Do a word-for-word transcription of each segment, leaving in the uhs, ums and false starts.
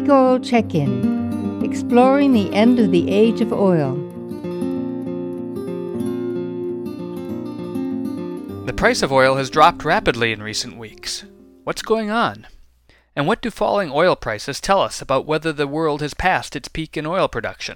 Peak Oil Check-In, exploring the end of the age of oil. The price of oil has dropped rapidly in recent weeks. What's going on? And what do falling oil prices tell us about whether the world has passed its peak in oil production?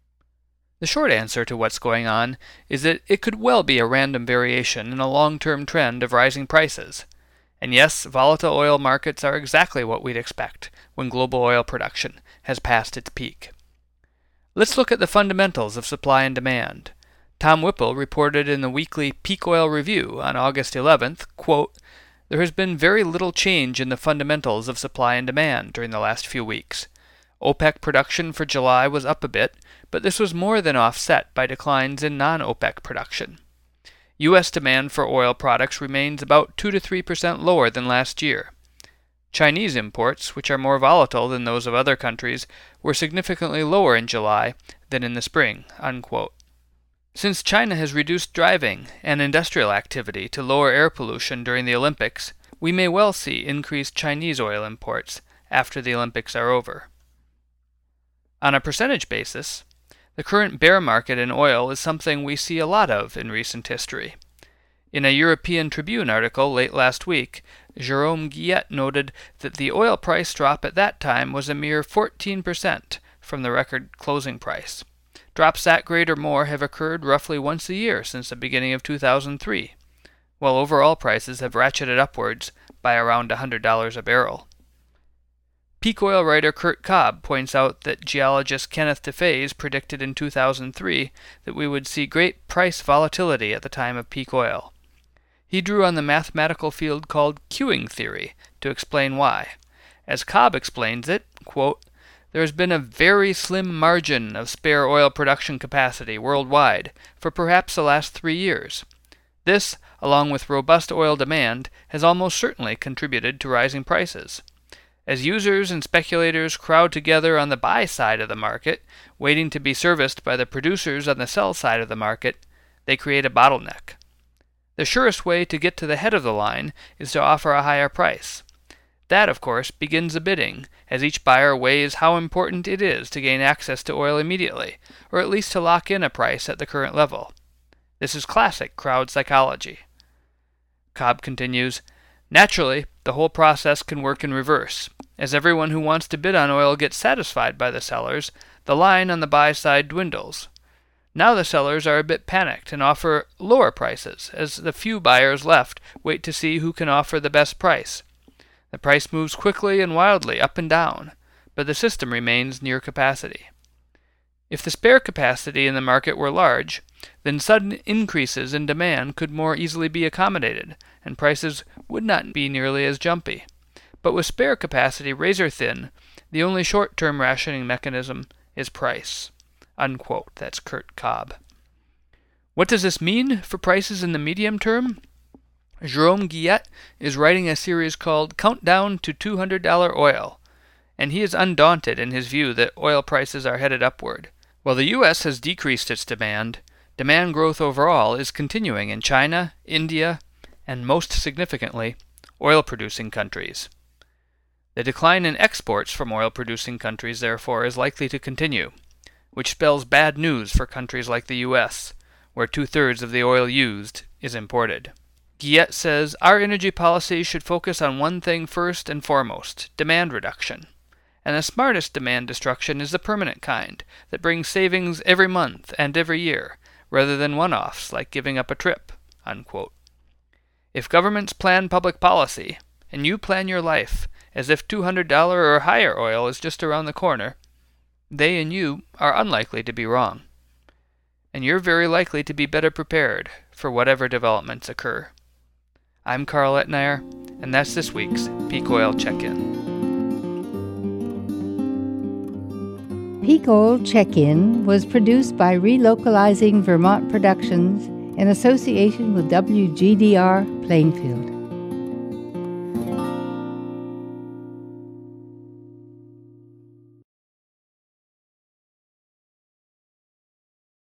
The short answer to what's going on is that it could well be a random variation in a long-term trend of rising prices. And yes, volatile oil markets are exactly what we'd expect when global oil production has passed its peak. Let's look at the fundamentals of supply and demand. Tom Whipple reported in the weekly Peak Oil Review on August eleventh, quote, "There has been very little change in the fundamentals of supply and demand during the last few weeks. OPEC production for July was up a bit, but this was more than offset by declines in non-OPEC production. U S demand for oil products remains about two to three percent lower than last year. Chinese imports, which are more volatile than those of other countries, were significantly lower in July than in the spring." Unquote. Since China has reduced driving and industrial activity to lower air pollution during the Olympics, we may well see increased Chinese oil imports after the Olympics are over. On a percentage basis, the current bear market in oil is something we see a lot of in recent history. In a European Tribune article late last week, Jérôme Guillet noted that the oil price drop at that time was a mere fourteen percent from the record closing price. Drops that great or more have occurred roughly once a year since the beginning of two thousand three, while overall prices have ratcheted upwards by around one hundred dollars a barrel. Peak oil writer Kurt Cobb points out that geologist Kenneth DeFays predicted in two thousand three that we would see great price volatility at the time of peak oil. He drew on the mathematical field called queuing theory to explain why. As Cobb explains it, quote, "There has been a very slim margin of spare oil production capacity worldwide for perhaps the last three years. This, along with robust oil demand, has almost certainly contributed to rising prices. As users and speculators crowd together on the buy side of the market, waiting to be serviced by the producers on the sell side of the market, they create a bottleneck. The surest way to get to the head of the line is to offer a higher price. That, of course, begins the bidding, as each buyer weighs how important it is to gain access to oil immediately, or at least to lock in a price at the current level. This is classic crowd psychology." Cobb continues, "Naturally, the whole process can work in reverse. As everyone who wants to bid on oil gets satisfied by the sellers, the line on the buy side dwindles. Now the sellers are a bit panicked and offer lower prices, as the few buyers left wait to see who can offer the best price. The price moves quickly and wildly up and down, but the system remains near capacity. If the spare capacity in the market were large, then sudden increases in demand could more easily be accommodated, and prices would not be nearly as jumpy. But with spare capacity razor thin, the only short-term rationing mechanism is price." Unquote. That's Kurt Cobb. What does this mean for prices in the medium term? Jérôme Guillet is writing a series called Countdown to two hundred dollars Oil, and he is undaunted in his view that oil prices are headed upward. While the U S has decreased its demand, demand growth overall is continuing in China, India, and most significantly, oil-producing countries. The decline in exports from oil-producing countries, therefore, is likely to continue, which spells bad news for countries like the U S, where two-thirds of the oil used is imported. Guillet says our energy policy should focus on one thing first and foremost, demand reduction. And the smartest demand destruction is the permanent kind, that brings savings every month and every year, rather than one-offs like giving up a trip." Unquote. If governments plan public policy, and you plan your life as if two hundred dollars or higher oil is just around the corner, they and you are unlikely to be wrong. And you're very likely to be better prepared for whatever developments occur. I'm Carl Etnayer, and that's this week's Peak Oil Check-In. Peak Oil Check-In was produced by Relocalizing Vermont Productions in association with W G D R Plainfield.